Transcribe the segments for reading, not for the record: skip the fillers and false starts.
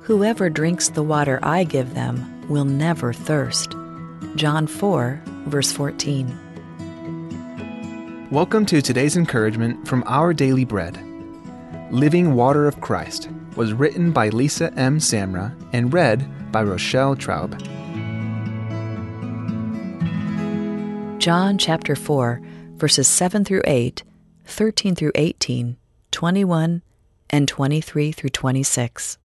Whoever drinks the water I give them will never thirst. John 4, verse 14. Welcome to today's encouragement from Our Daily Bread. Living Water of Christ was written by Lisa M. Samra and read by Rochelle Traub. John chapter 4, verses 7 through 8, 13 through 18, 21, and 23 through 26.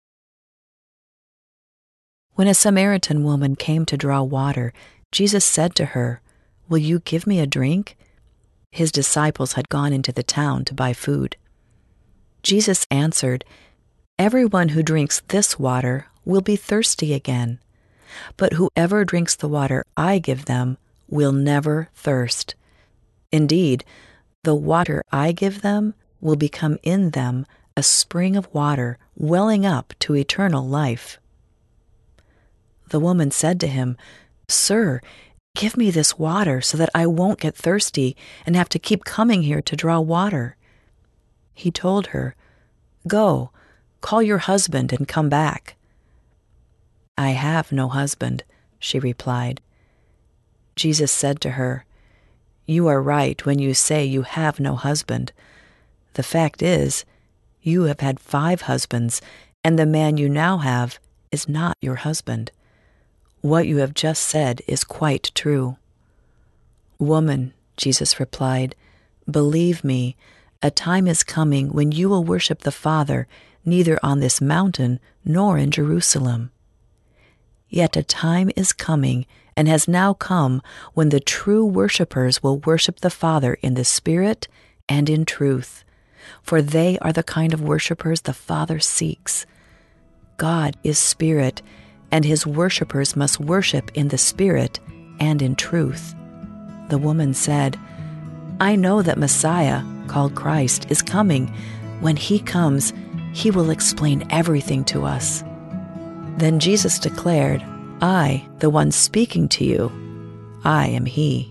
When a Samaritan woman came to draw water, Jesus said to her, "Will you give me a drink?" His disciples had gone into the town to buy food. Jesus answered, "Everyone who drinks this water will be thirsty again, but whoever drinks the water I give them will never thirst. Indeed, the water I give them will become in them a spring of water welling up to eternal life." The woman said to him, "Sir, give me this water so that I won't get thirsty and have to keep coming here to draw water." He told her, "Go, call your husband and come back." "I have no husband," she replied. Jesus said to her, "You are right when you say you have no husband. The fact is, you have had 5 husbands, and the man you now have is not your husband. What you have just said is quite true." "Woman," Jesus replied, "believe me, a time is coming when you will worship the Father neither on this mountain nor in Jerusalem. Yet a time is coming and has now come when the true worshipers will worship the Father in the Spirit and in truth, for they are the kind of worshipers the Father seeks. God is Spirit, and his worshipers must worship in the Spirit and in truth." The woman said, "I know that Messiah, called Christ, is coming. When he comes, he will explain everything to us." Then Jesus declared, "I, the one speaking to you, I am he."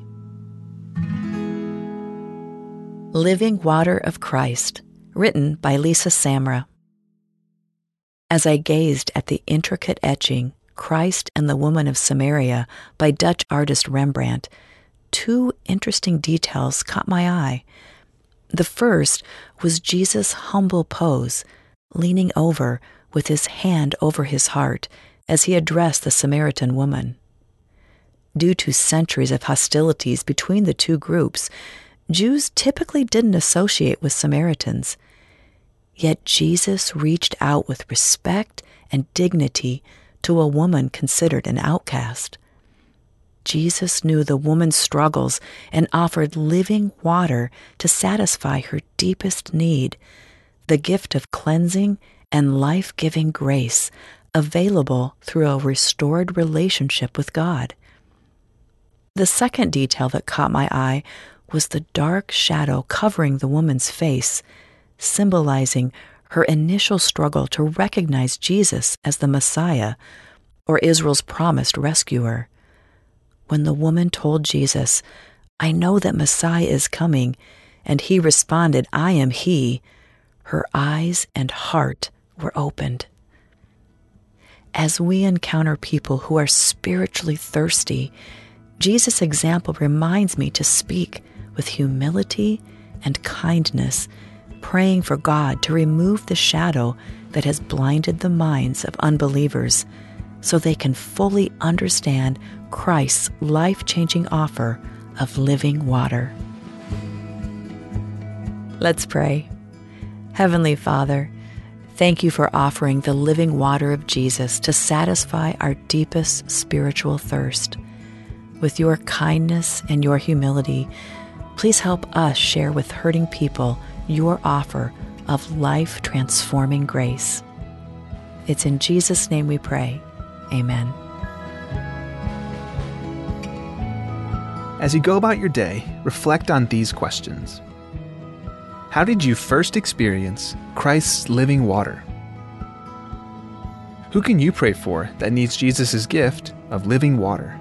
Living Water of Christ, written by Lisa Samra. As I gazed at the intricate etching, Christ and the Woman of Samaria by Dutch artist Rembrandt, 2 interesting details caught my eye. The first was Jesus' humble pose, leaning over with his hand over his heart as he addressed the Samaritan woman. Due to centuries of hostilities between the 2 groups, Jews typically didn't associate with Samaritans. Yet Jesus reached out with respect and dignity to a woman considered an outcast. Jesus knew the woman's struggles and offered living water to satisfy her deepest need, the gift of cleansing and life-giving grace available through a restored relationship with God. The second detail that caught my eye was the dark shadow covering the woman's face, symbolizing her initial struggle to recognize Jesus as the Messiah, or Israel's promised rescuer. When the woman told Jesus, "I know that Messiah is coming," and he responded, "I am he," her eyes and heart were opened. As we encounter people who are spiritually thirsty, Jesus' example reminds me to speak with humility and kindness, praying for God to remove the shadow that has blinded the minds of unbelievers so they can fully understand Christ's life-changing offer of living water. Let's pray. Heavenly Father, thank you for offering the living water of Jesus to satisfy our deepest spiritual thirst. With your kindness and your humility, please help us share with hurting people your offer of life-transforming grace. It's in Jesus' name we pray. Amen. As you go about your day, reflect on these questions. How did you first experience Christ's living water? Who can you pray for that needs Jesus' gift of living water?